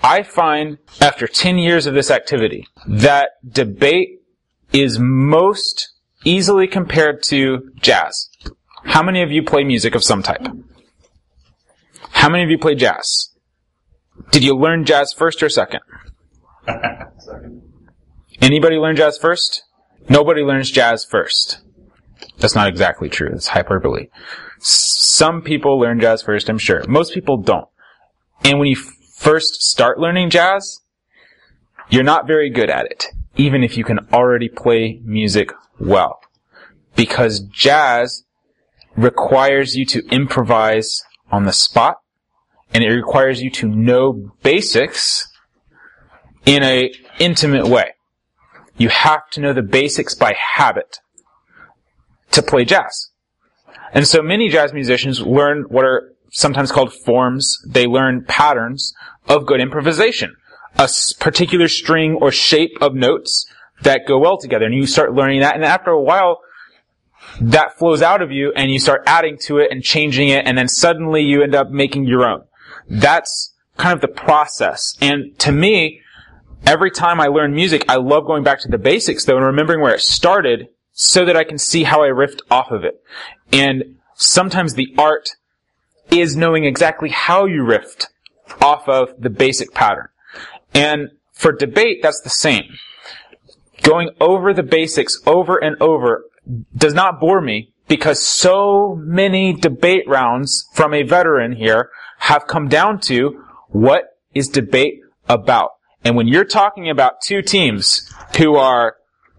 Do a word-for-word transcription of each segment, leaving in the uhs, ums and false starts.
I find, after ten years of this activity, that debate is most easily compared to jazz. How many of you play music of some type? How many of you play jazz? Did you learn jazz first or second? Anybody learn jazz first? Nobody learns jazz first. That's not exactly true. It's hyperbole. Some people learn jazz first, I'm sure. Most people don't. And when you first start learning jazz, you're not very good at it, even if you can already play music well. Because jazz requires you to improvise on the spot, and it requires you to know basics in an intimate way. You have to know the basics by habit to play jazz. And so many jazz musicians learn what are sometimes called forms. They learn patterns of good improvisation. A particular string or shape of notes that go well together. And you start learning that, and after a while, that flows out of you, and you start adding to it and changing it, and then suddenly you end up making your own. That's kind of the process. And to me, every time I learn music, I love going back to the basics, though, and remembering where it started so that I can see how I riffed off of it. And sometimes the art is knowing exactly how you riffed off of the basic pattern. And for debate, that's the same. Going over the basics over and over does not bore me, because so many debate rounds from a veteran here have come down to what is debate about. And when you're talking about two teams who are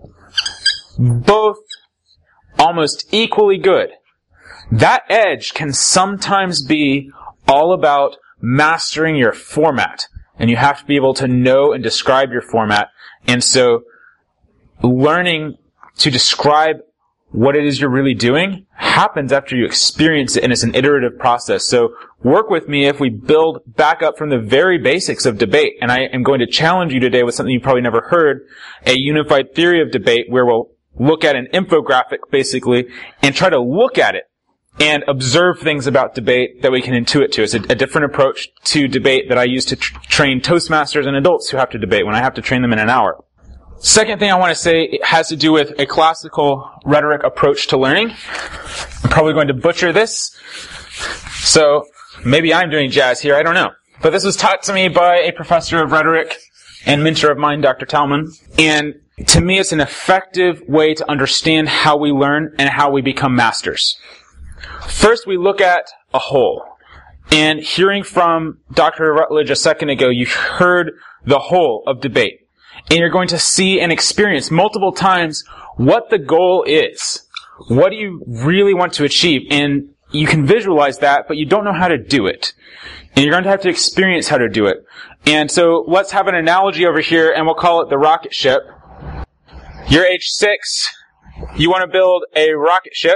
both almost equally good, that edge can sometimes be all about mastering your format. And you have to be able to know and describe your format. And so learning to describe what it is you're really doing happens after you experience it, and it's an iterative process. So work with me if we build back up from the very basics of debate. And I am going to challenge you today with something you've probably never heard, a unified theory of debate, where we'll look at an infographic, basically, and try to look at it and observe things about debate that we can intuit to. It's a, a different approach to debate that I use to tr- train Toastmasters and adults who have to debate when I have to train them in an hour. Second thing I want to say, it has to do with a classical rhetoric approach to learning. I'm probably going to butcher this, so maybe I'm doing jazz here, I don't know. But this was taught to me by a professor of rhetoric and mentor of mine, Doctor Talman. And to me, it's an effective way to understand how we learn and how we become masters. First, we look at a whole. And hearing from Doctor Rutledge a second ago, you heard the whole of debate. And you're going to see and experience multiple times what the goal is. What do you really want to achieve? And you can visualize that, but you don't know how to do it. And you're going to have to experience how to do it. And so let's have an analogy over here, and we'll call it the rocket ship. You're age six. You want to build a rocket ship.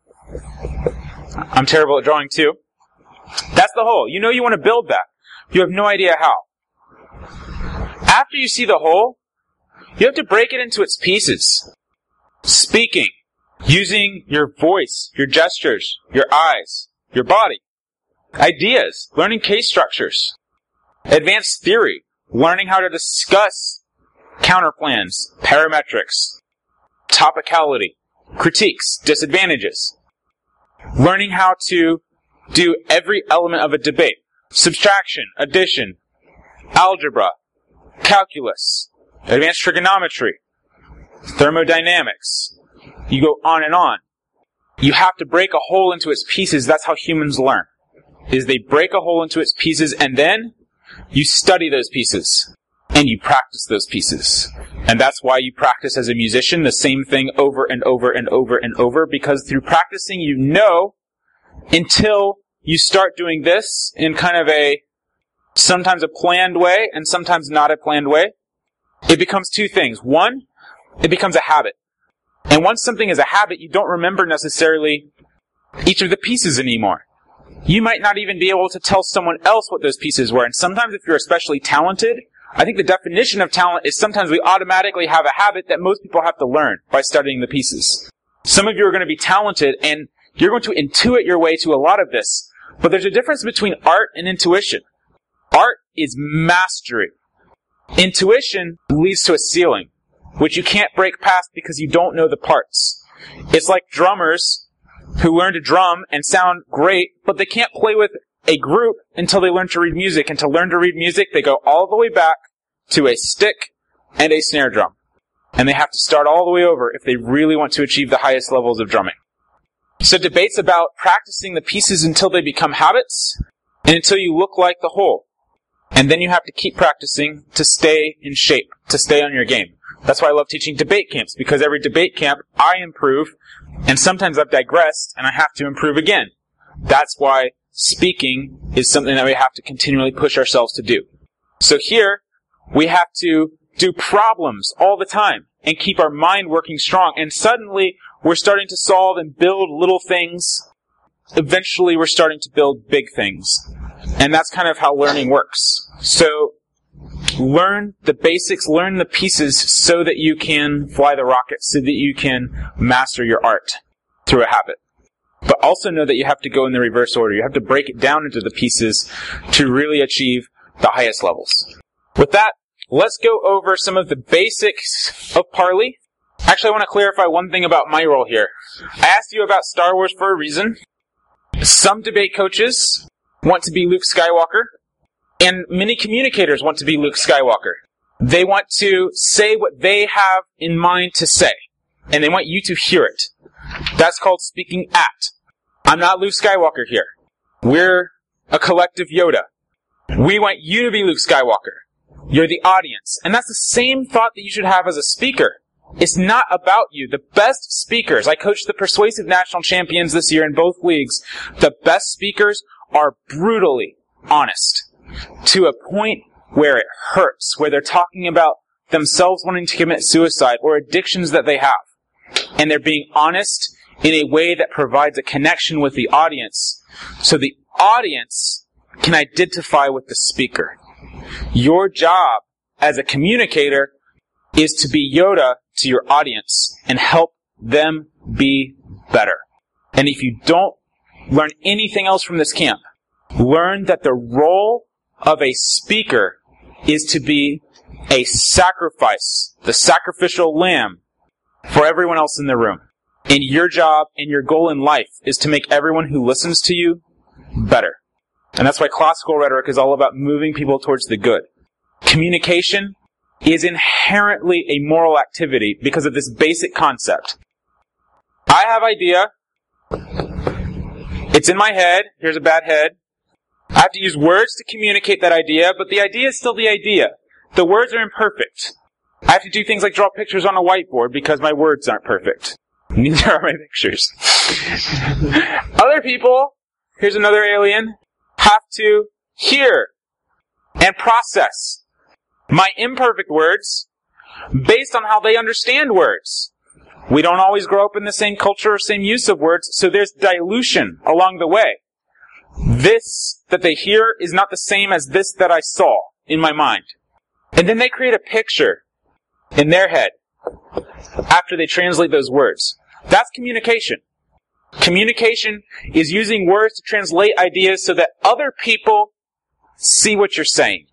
I'm terrible at drawing too. That's the whole. You know you want to build that. You have no idea how. After you see the whole, you have to break it into its pieces. Speaking, using your voice, your gestures, your eyes, your body. Ideas, learning case structures. Advanced theory, learning how to discuss counterplans, parametrics, topicality, critiques, disadvantages. Learning how to do every element of a debate. Subtraction, addition, algebra, calculus, advanced trigonometry, thermodynamics. You go on and on. You have to break a whole into its pieces. That's how humans learn. Is they break a whole into its pieces, and then you study those pieces. And you practice those pieces. And that's why you practice as a musician the same thing over and over and over and over, because through practicing you know until you start doing this in kind of a sometimes a planned way and sometimes not a planned way. It becomes two things. One, it becomes a habit. And once something is a habit, you don't remember necessarily each of the pieces anymore. You might not even be able to tell someone else what those pieces were. And sometimes if you're especially talented, I think the definition of talent is sometimes we automatically have a habit that most people have to learn by studying the pieces. Some of you are going to be talented and you're going to intuit your way to a lot of this. But there's a difference between art and intuition. Art is mastery. Intuition leads to a ceiling, which you can't break past because you don't know the parts. It's like drummers who learn to drum and sound great, but they can't play with a group until they learn to read music. And to learn to read music, they go all the way back to a stick and a snare drum. And they have to start all the way over if they really want to achieve the highest levels of drumming. So debate's about practicing the pieces until they become habits and until you look like the whole. And then you have to keep practicing to stay in shape, to stay on your game. That's why I love teaching debate camps, because every debate camp I improve, and sometimes I've digressed and I have to improve again. That's why speaking is something that we have to continually push ourselves to do. So here, we have to do problems all the time and keep our mind working strong. And suddenly, we're starting to solve and build little things. Eventually, we're starting to build big things. And that's kind of how learning works. So, learn the basics, learn the pieces so that you can fly the rocket, so that you can master your art through a habit. But also know that you have to go in the reverse order. You have to break it down into the pieces to really achieve the highest levels. With that, let's go over some of the basics of Parley. Actually, I want to clarify one thing about my role here. I asked you about Star Wars for a reason. Some debate coaches want to be Luke Skywalker, and many communicators want to be Luke Skywalker. They want to say what they have in mind to say, and they want you to hear it. That's called speaking at. I'm not Luke Skywalker here. We're a collective Yoda. We want you to be Luke Skywalker. You're the audience. And that's the same thought that you should have as a speaker. It's not about you. The best speakers, I coached the Persuasive National Champions this year in both leagues. The best speakers are brutally honest to a point where it hurts, where they're talking about themselves wanting to commit suicide or addictions that they have. And they're being honest in a way that provides a connection with the audience, so the audience can identify with the speaker. Your job as a communicator is to be Yoda to your audience and help them be better. And if you don't learn anything else from this camp, learn that the role of a speaker is to be a sacrifice, the sacrificial lamb for everyone else in the room. And your job and your goal in life is to make everyone who listens to you better. And that's why classical rhetoric is all about moving people towards the good. Communication is inherently a moral activity because of this basic concept. I have idea. It's in my head. Here's a bad head. I have to use words to communicate that idea, but the idea is still the idea. The words are imperfect. I have to do things like draw pictures on a whiteboard because my words aren't perfect. Neither are my pictures. Other people, here's another alien, have to hear and process my imperfect words based on how they understand words. We don't always grow up in the same culture or same use of words, so there's dilution along the way. This that they hear is not the same as this that I saw in my mind. And then they create a picture in their head after they translate those words. That's communication. Communication is using words to translate ideas so that other people see what you're saying.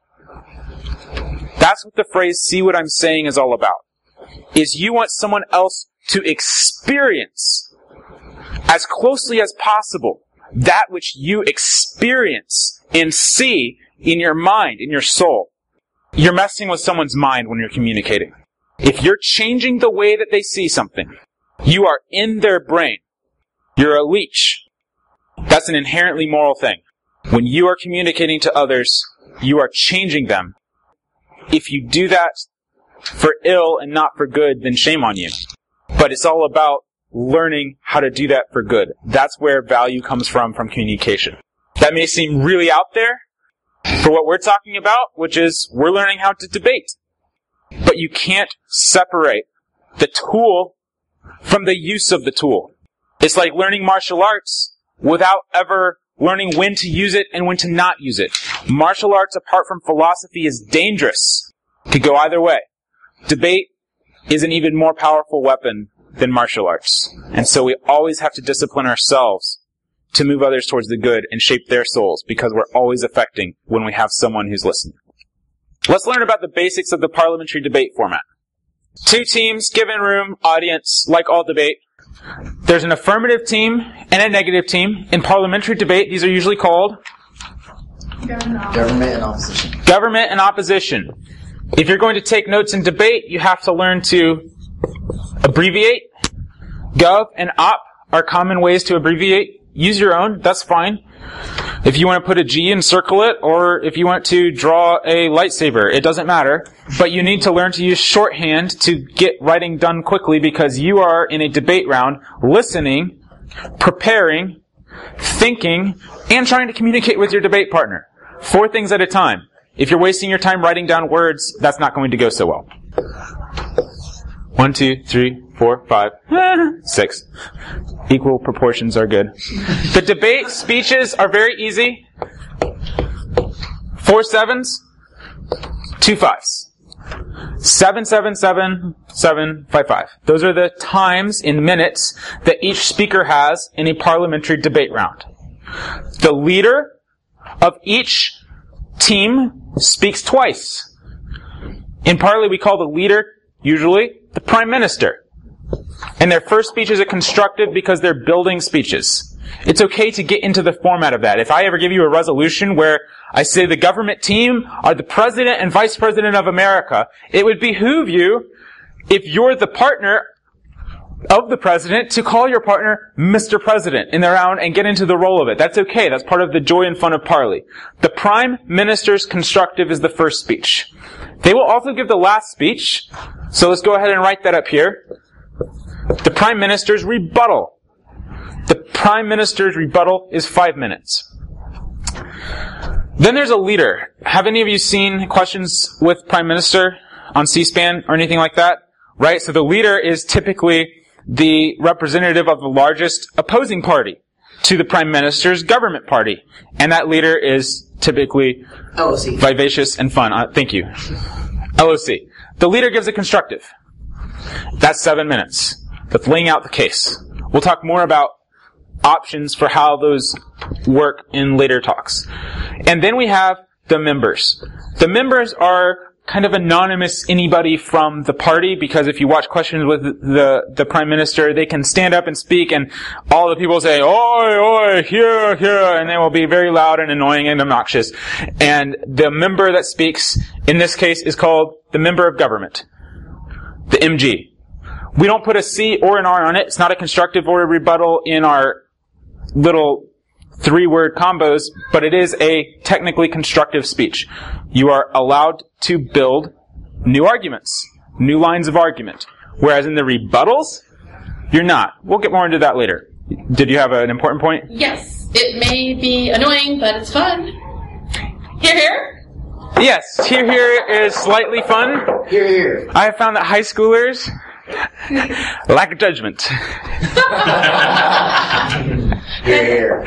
That's what the phrase, see what I'm saying, is all about. Is you want someone else to experience as closely as possible that which you experience and see in your mind, in your soul. You're messing with someone's mind when you're communicating. If you're changing the way that they see something, you are in their brain. You're a leech. That's an inherently moral thing. When you are communicating to others, you are changing them. If you do that for ill and not for good, then shame on you. But it's all about learning how to do that for good. That's where value comes from, from communication. That may seem really out there for what we're talking about, which is we're learning how to debate. But you can't separate the tool from the use of the tool. It's like learning martial arts without ever learning when to use it and when to not use it. Martial arts, apart from philosophy, is dangerous. It could go either way. Debate is an even more powerful weapon than martial arts. And so we always have to discipline ourselves to move others towards the good and shape their souls, because we're always affecting when we have someone who's listening. Let's learn about the basics of the parliamentary debate format. Two teams, given room, audience, like all debate. There's an affirmative team and a negative team. In parliamentary debate, these are usually called Government and opposition. Government and opposition. If you're going to take notes in debate, you have to learn to abbreviate. Gov and op are common ways to abbreviate. Use your own, that's fine. If you want to put a G and circle it, or if you want to draw a lightsaber, it doesn't matter. But you need to learn to use shorthand to get writing done quickly, because you are in a debate round listening, preparing, thinking, and trying to communicate with your debate partner. Four things at a time. If you're wasting your time writing down words, that's not going to go so well. One, two, three, four, five, six. Equal proportions are good. The debate speeches are very easy. Four sevens, two fives. Seven, seven, seven, seven, five, five. Those are the times in minutes that each speaker has in a parliamentary debate round. The leader of each team speaks twice. In parley, we call the leader, usually, the prime minister. And their first speech is a constructive because they're building speeches. It's okay to get into the format of that. If I ever give you a resolution where I say the government team are the president and vice president of America, it would behoove you, if you're the partner of the president, to call your partner Mister President in the round and get into the role of it. That's okay. That's part of the joy and fun of parley. The prime minister's constructive is the first speech. They will also give the last speech. So let's go ahead and write that up here. The prime minister's rebuttal. The prime minister's rebuttal is five minutes. Then there's a leader. Have any of you seen questions with prime minister on C-SPAN or anything like that? Right? So the leader is typically the representative of the largest opposing party to the prime minister's government party. And that leader is typically L O C. Vivacious and fun. Uh, thank you. L O C. The leader gives a constructive. That's seven minutes. That's laying out the case. We'll talk more about options for how those work in later talks. And then we have the members. The members are kind of anonymous anybody from the party, because if you watch questions with the the prime minister, they can stand up and speak, and all the people say, "Oi, oi, here, here," and they will be very loud and annoying and obnoxious. And the member that speaks, in this case, is called the member of government, the M G. We don't put a C or an R on it. It's not a constructive or a rebuttal in our little three-word combos, but it is a technically constructive speech. You are allowed to build new arguments, new lines of argument. Whereas in the rebuttals, you're not. We'll get more into that later. Did you have an important point? Yes. It may be annoying, but it's fun. Hear, hear? Yes. Hear, hear is slightly fun. Here, here. I have found that high schoolers lack judgment. Here, here.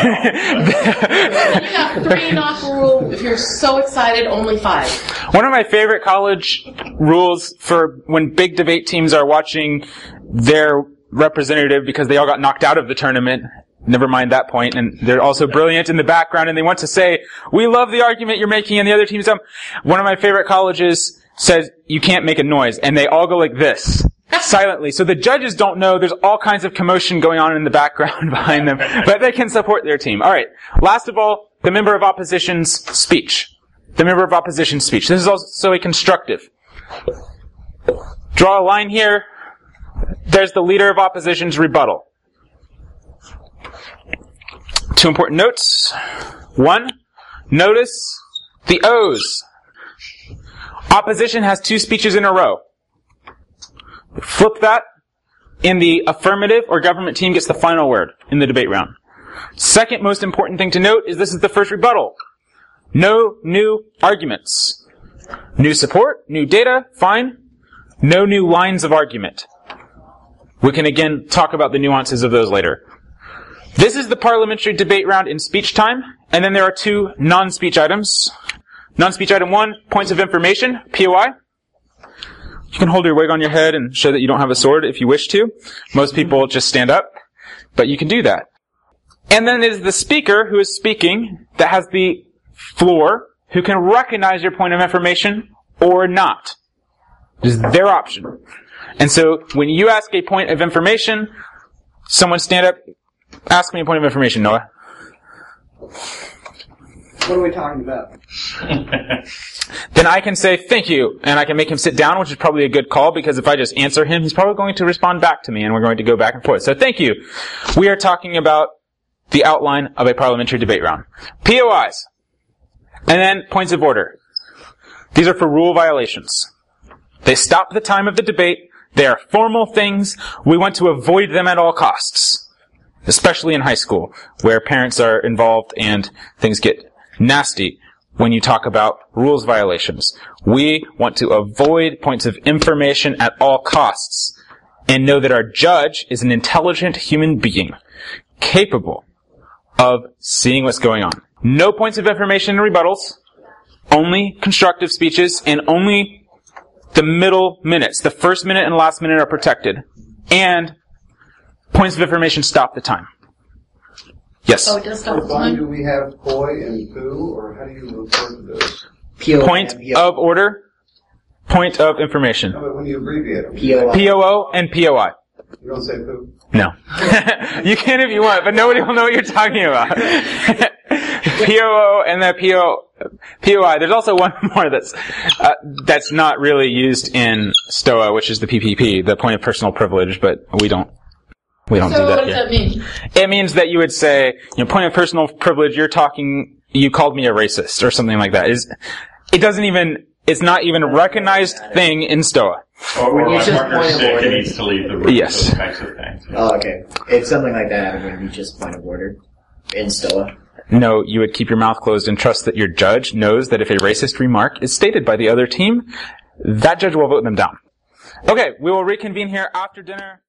You have three knock rule. If you're so excited, only five. One of my favorite college rules for when big debate teams are watching their representative, because they all got knocked out of the tournament, never mind that point, and they're also brilliant in the background, and they want to say, "We love the argument you're making," and the other team's dumb. One of my favorite colleges says, "You can't make a noise," and they all go like this. Silently. So the judges don't know. There's all kinds of commotion going on in the background behind them, but they can support their team. All right. Last of all, the member of opposition's speech. The member of opposition's speech. This is also a constructive. Draw a line here. There's the leader of opposition's rebuttal. Two important notes. One, notice the O's. Opposition has two speeches in a row. Flip that. In the affirmative or government team gets the final word in the debate round. Second most important thing to note is this is the first rebuttal. No new arguments. New support, new data, fine. No new lines of argument. We can again talk about the nuances of those later. This is the parliamentary debate round in speech time, and then there are two non-speech items. Non-speech item one, points of information, P O I. You can hold your wig on your head and show that you don't have a sword if you wish to. Most people just stand up, but you can do that. And then there's the speaker who is speaking that has the floor, who can recognize your point of information or not. It's their option. And so when you ask a point of information, someone stand up, ask me a point of information, Noah. What are we talking about? Then I can say thank you, and I can make him sit down, which is probably a good call, because if I just answer him, he's probably going to respond back to me, and we're going to go back and forth. So thank you. We are talking about the outline of a parliamentary debate round. P O Is. And then points of order. These are for rule violations. They stop the time of the debate. They are formal things. We want to avoid them at all costs, especially in high school, where parents are involved and things get nasty when you talk about rules violations. We want to avoid points of information at all costs and know that our judge is an intelligent human being capable of seeing what's going on. No points of information and rebuttals, only constructive speeches, and only the middle minutes. The first minute and last minute are protected. And points of information stop the time. Yes? Oh, it does stop the Why do time? we have poi and poo, or how do you refer to those? P O O Point and P O O. of order, point of information. No, but when you abbreviate them, P O O. P O O and P O I. you don't say poo. No. You can if you want, but nobody will know what you're talking about. P O O and the P O P O I. There's also one more that's uh, that's not really used in STOA, which is the P P P, the point of personal privilege, but we don't we don't So do that what does here. that mean? It means that you would say, you know, point of personal privilege, you're talking, you called me a racist or something like that. Is it doesn't even, it's not even a recognized thing in STOA. Or, or You my just partner's point of sick order. and needs to leave the room. Yes. Those types of things. Oh, okay. If something like that happened, would you just point of order in STOA? No, you would keep your mouth closed and trust that your judge knows that if a racist remark is stated by the other team, that judge will vote them down. Okay, we will reconvene here after dinner.